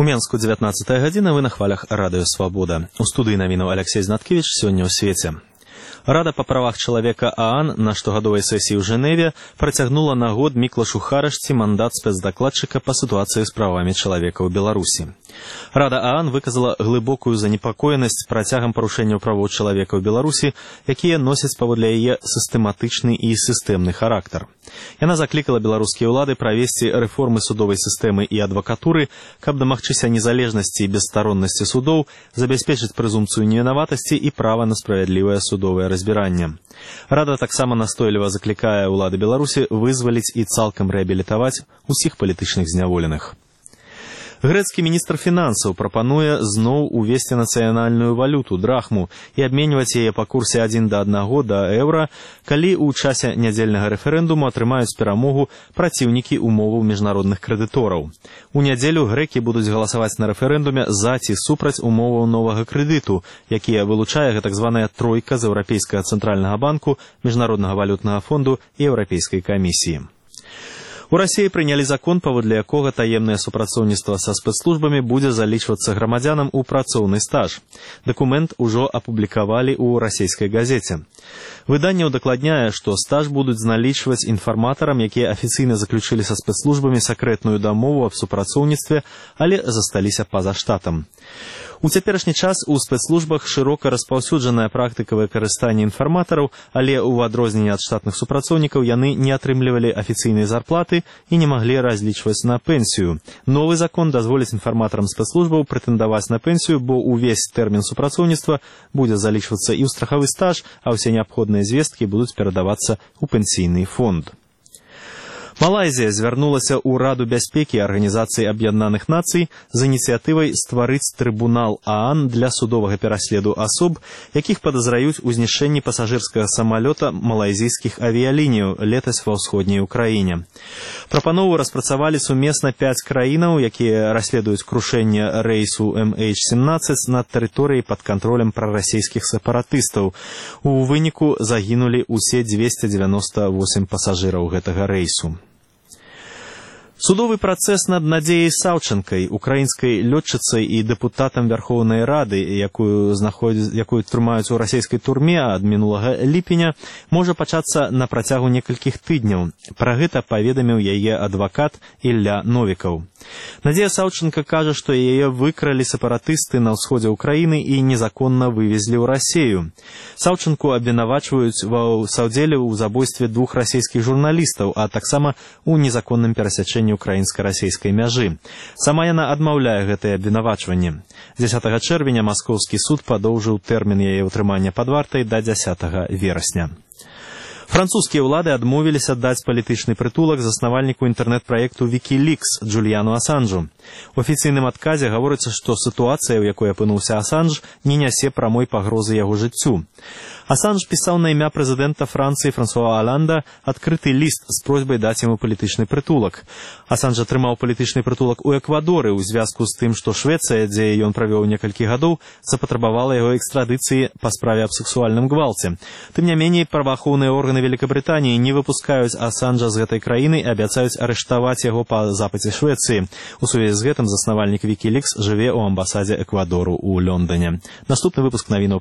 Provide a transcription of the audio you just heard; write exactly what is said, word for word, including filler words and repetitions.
У Менску дзевятнаццатая гадзіна, вы на хвалях радыё Свабода. У студыі навінаў Алексей Знаткевич сёння ў свеце. Рада па правах чалавека ААН на штогадовай сесіі ў Жэневе працягнула на год Міклашу Харашці мандат спецдакладчыка па сітуацыі з правамі чалавека ў Беларусі. Рада ААН выказала глыбокую занепакоенасць працягам парушэнняў правоў чалавека ў Беларусі, якія носяць паводле яе сістэматычны і сістэмны характар. Яна заклікала беларускія ўлады правесці рэформы судовай сістэмы і адвакатуры, каб дамагчыся незалежнасці і бесстароннасці судоў, забяспечыць прэзумпцыю невінаватасці і права на справядлівае судовае разбіранне. Рада таксама настойліва заклікае ўлады Беларусі вызваліць і цалкам рэабілітаваць усіх палітычных зняволеных. Грэцкі міністр фінансаў прапануе зноў увесці нацыянальную валюту, драхму, і абменьваць яе па курсе адзін да аднаго да еўра, калі ў часе нядзельнага рэферэндуму атрымаюць перамогу праціўнікі умоваў міжнародных крэдытораў. У нядзелю грэкі будуць галасаваць на рэферэндуме за ці супраць умоваў новага крэдыту, якія вылучае так званая тройка з Еўрапейскага цэнтральнага банку, Міжнароднага валютнага фонду і Еўрапейскай камісіі. У Расіі прынялі закон, паводле якога таемнае супрацоўніцтва са спецслужбамі будзе залічвацца грамадзянам у працоўны стаж. Дакумент ужо апублікавалі ў расійскай газеце. Выданне ўдакладняе, што стаж будуць налічваць інфарматарам, якія афіцыйна заключылі са спецслужбамі сакрэтную дамову аб супрацоўніцтве, але засталіся па-за штатам. У цяперашні час у спецслужбах шырока распаўсюджаная практыка выкарыстання інфарматараў, але ў адрозненне ад штатных супрацоўнікаў яны не атрымлівалі афіцыйнай зарплаты і не маглі разлічваць на пенсію. Новы закон дазволіць інфарматарам спецслужбаў прэтэндаваць на пенсію, бо ўвесь тэрмін супрацоўніцтва будзе залічвацца і ў страхавы стаж, а ўсе неабходныя звесткі будуць перадавацца ў пенсійны фонд. Малайзія звярнулася ў Раду бяспекі Арганізацыі Аб'яднаных Нацый з ініцыятывай стварыць трыбунал ААН для судовага пераследу асоб, якіх падазраюць у знішчэнні пасажырскага самалёта малайзійскіх авіялініяў летась ва ўсходняй Украіне. Прапанову распрацавалі сумесна пяць краінаў, якія расследуюць крушэнне рэйсу эм эйч семнаццаць над тэрыторыяй пад кантролем прарасійскіх сепаратыстаў. У выніку загінулі ўсе дзвесце дзевяноста восем пасажыраў гэтага рэйсу. Судовы працэс над Надзеяй Саўчанкай, украінскай лётчыцай і дэпутатам Вярхоўнай Рады, якую, знаходзі... якую трымаюць у расійскай турме ад мінулага ліпеня, можа пачацца на працягу некалькіх тыдняў. Пра гэта паведаміў яе адвакат Ілля Новікаў. Надзея Саўчанка кажа, што яе выкралі сепаратысты на ўсходзе ўкраіны і незаконна вывезлі ў Расію. Саўчанку абвінавачваюць ва саўдзеле ў забойстве двух расійскіх журналістаў, а таксама ў незаконным перасячэнні украінска-расійскай мяжы. Сама яна адмаўляе гэтае абвінавачванне. дзесятага чэрвеня маскоўскі суд падоўжыў тэрмін яе ўтрымання пад вартай да дзясятага верасня. Французскія ўлады адмовіліся даць палітычны прытулак заснавальніку інтэрнэт-праекту Wikileaks Джуліяну Асанжу. У афіцыйным адказе гаворыцца, што сітуацыя, у якой апынуўся Асанж, не нясе прамой пагрозы яго жыццю. Асанж пісаў на імя прэзідэнта Францыі Франсуа Аланда адкрыты ліст з просьбай даць яму палітычны прытулак. Асанж атрымаў палітычны прытулак у Эквадоры ў звязку з тым, што Швецыя, дзе ён правёў некалькі гадоў, запатрабавала яго экстрадыцыі па справе аб сексуальным гвалце. Тым не меней, праваахоўныя органы Великабрытаніі не выпускаюць Асанжа з гэтай краіны і абяцаюць арыштаваць яго па запыце Швецыі. У сувязі з гэтым заснавальнік Wikileaks жыве ў амбасадзе Эквадору ў Лондоне. Наступны выпуск навінаў